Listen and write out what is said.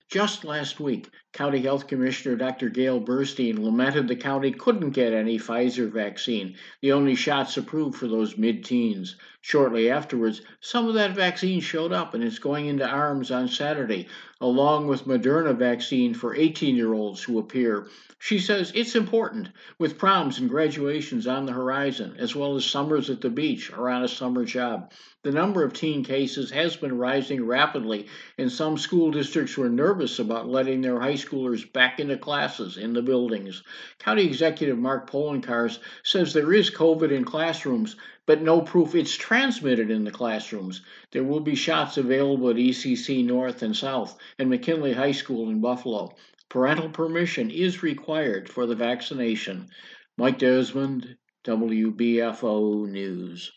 Just last week, County Health Commissioner Dr. Gail Burstein lamented the county couldn't get any Pfizer vaccine, the only shots approved for those mid teens. Shortly afterwards, some of that vaccine showed up and is going into arms on Saturday, along with Moderna vaccine for 18-year-olds who appear. She says it's important, with proms and graduations on the horizon, as well as summers at the beach or on a summer job. The number of teen cases has been rising rapidly, and some school districts were nervous about letting their high schoolers back into classes in the buildings. County Executive Mark Polenkars says there is COVID in classrooms, but no proof it's transmitted in the classrooms. There will be shots available at ECC North and South and McKinley High School in Buffalo. Parental permission is required for the vaccination. Mike Desmond, WBFO News.